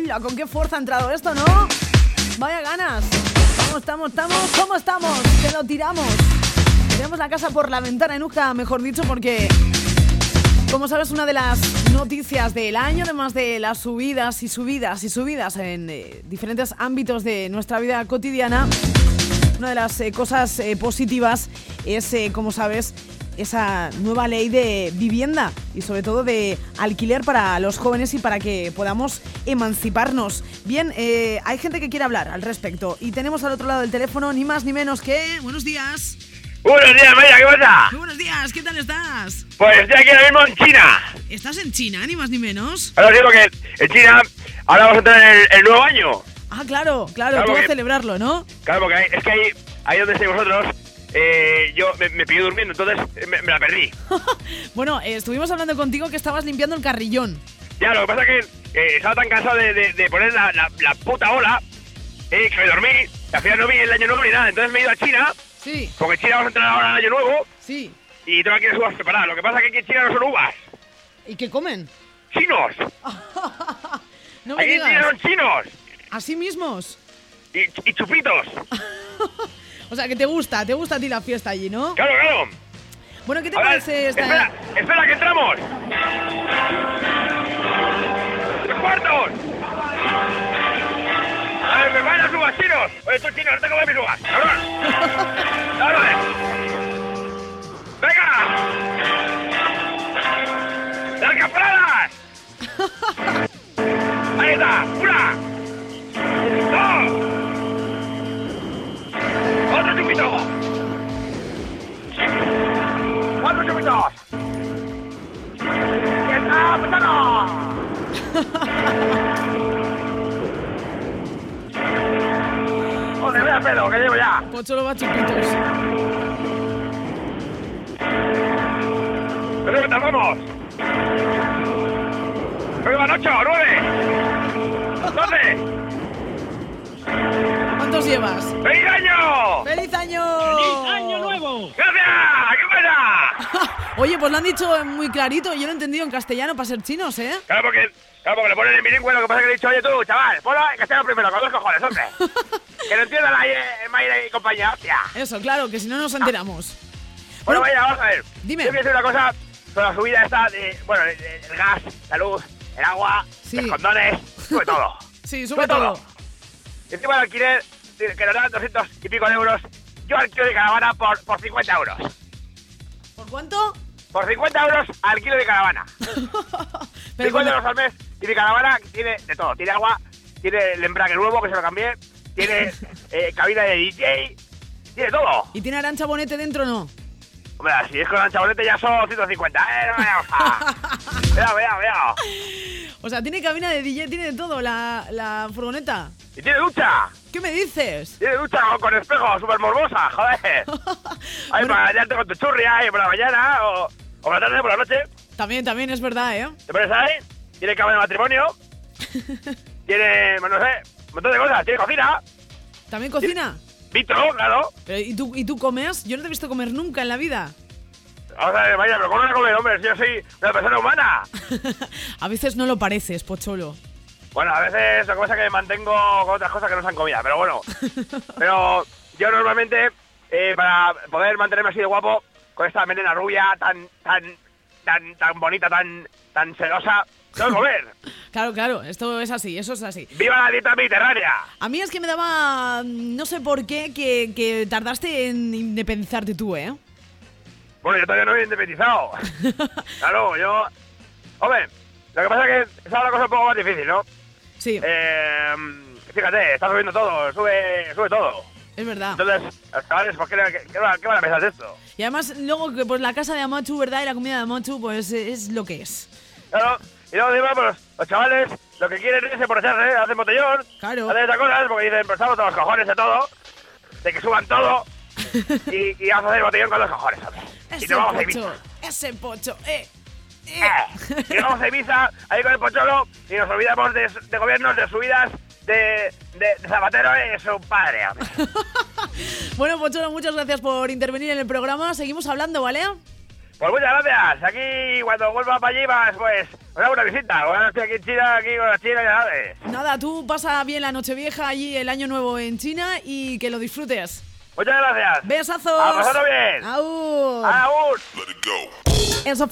¡Hola! ¿Con qué fuerza ha entrado esto, no? Vaya ganas. ¿Cómo estamos? Te lo tiramos. Tiramos la casa por la ventana, nunca mejor dicho, porque, como sabes, una de las noticias del año, además de las subidas en diferentes ámbitos de nuestra vida cotidiana, una de las cosas positivas es, como sabes, esa nueva ley de vivienda y sobre todo de alquiler para los jóvenes y para que podamos emanciparnos. Bien, hay gente que quiere hablar al respecto y tenemos al otro lado del teléfono ni más ni menos que... Buenos días. Buenos días, Maya, ¿qué pasa? Muy buenos días, ¿qué tal estás? Pues estoy aquí ahora mismo en China. ¿Estás en China, ni más ni menos? Ahora sí, porque en China ahora vamos a entrar en el nuevo año. Ah, claro, tú vas a celebrarlo, ¿no? Claro, porque es que ahí donde estáis vosotros... yo me pillé durmiendo, entonces me la perdí. Bueno, estuvimos hablando contigo que estabas limpiando el carrillón. Ya, lo que pasa es que estaba tan cansado de poner la puta ola que me dormí. Al final no vi el año nuevo ni nada, entonces me he ido a China. Sí. Porque en China vamos a entrar ahora al año nuevo. Sí. Y tengo aquí las uvas preparadas. Lo que pasa es que aquí en China no son uvas. ¿Y qué comen? ¡Chinos! No me Aquí en digas. China son chinos. ¿Así mismos? Y chupitos. O sea, que te gusta a ti la fiesta allí, ¿no? Claro. Bueno, ¿qué te Ahora, parece esta...? Espera, que entramos. ¡Los cuartos! A ver, me van las uvas, chinos. Oye, tú, chino, no te comes mis uvas. ¡Cabrón! ¡Cabrón! ¡Venga! ¡Las capradas! ¡Ahí está! ¡Una! ¡Dos! ¡Otro chupito! ¡Cuatro chupitos! ¡Y está pasando! ¡Joder, voy a pedo, que llevo ya! Pocholo va chupitos. ¿Pero qué tal vamos? Creo que van 8, 9, 12. ¿Cuántos llevas? ¡Feliz año! ¡Feliz año! ¡Feliz año nuevo! ¡Gracias! ¡Qué buena! Oye, pues lo han dicho muy clarito. Yo lo he entendido en castellano para ser chinos, ¿eh? Claro, porque le ponen en bilingüe. Lo que pasa es que le he dicho, oye tú, chaval, ponlo en castellano primero, con 2 cojones, hombre. Que no entiendan la Mayra y compañía, hostia. Eso, claro, que si no nos enteramos. Bueno, vaya, vamos a ver. Dime. Yo quiero decir una cosa sobre la subida esta de, bueno, el gas, la luz, el agua, Sí. los condones, sube todo. Sí, sube todo. Y encima el alquiler, que nos dan 200 y pico de euros, yo alquilo de caravana por 50 euros. ¿Por cuánto? Por 50 euros alquilo de caravana. Pero 50 euros al mes y mi caravana tiene de todo. Tiene agua, tiene el embrague nuevo que se lo cambié, tiene cabina de DJ, tiene todo. ¿Y tiene Arantxa Bonete dentro o no? Hombre, si es con Arantxa Bonete ya son 150. No me gusta. Vea. O sea, tiene cabina de DJ, tiene de todo la furgoneta. Y tiene ducha. ¿Qué me dices? Tiene ducha con espejo, súper morbosa, joder. Ahí para bañarte con tu churria, ahí por la mañana o por la tarde, por la noche. También es verdad, ¿eh? ¿Te pones ahí? Tiene cama de matrimonio. Tiene, no sé, un montón de cosas. Tiene cocina. ¿También cocina? Vitro, claro. Pero, ¿y tú comes? Yo no te he visto comer nunca en la vida. Vamos a ver, vaya, pero ¿cómo no comer, hombre? Si yo soy una persona humana. A veces no lo pareces, Pocholo. Bueno, a veces lo que pasa es que me mantengo con otras cosas que no sean comida, pero bueno. Pero yo normalmente, para poder mantenerme así de guapo, con esta melena rubia tan bonita, tan sedosa, tengo que comer. Claro, esto es así, eso es así. ¡Viva la dieta mediterránea! A mí es que me daba, no sé por qué, que tardaste en independizarte tú, ¿eh? Bueno, yo todavía no me he independizado. Claro, yo... Hombre, lo que pasa es que esa es la cosa un poco más difícil, ¿no? Sí, Fíjate, está subiendo todo, sube todo. es verdad. Entonces, los chavales, pues, ¿qué van a pensar de esto? Y además, luego que pues la casa de Amochu, ¿verdad? Y la comida de Amochu, pues es lo que es. Claro, y luego encima, pues, los chavales lo que quieren es emborracharse, hacen botellón, Claro. hacen estas cosas, porque dicen, pues estamos todos los cojones de todo, de que suban todo, y vamos a hacer botellón con los cojones, hombre. Y nos vamos a Ibiza. Ese pocho, Y nos vamos a Ibiza, ahí con el pocholo, y nos olvidamos de gobiernos, de subidas, de Zapatero y su padre, hombre. Bueno, Pocholo, muchas gracias por intervenir en el programa. Seguimos hablando, ¿vale? Pues muchas gracias. Aquí, cuando vuelva para allí, pues hago una visita. Ahora estoy aquí en China, aquí con la China, ya sabes. Nada, tú pasa bien la Nochevieja allí, el Año Nuevo en China y que lo disfrutes. Muchas gracias. ¡Besazos! ¡A vosotros bien! ¡Aur! ¡Aur! Let it go.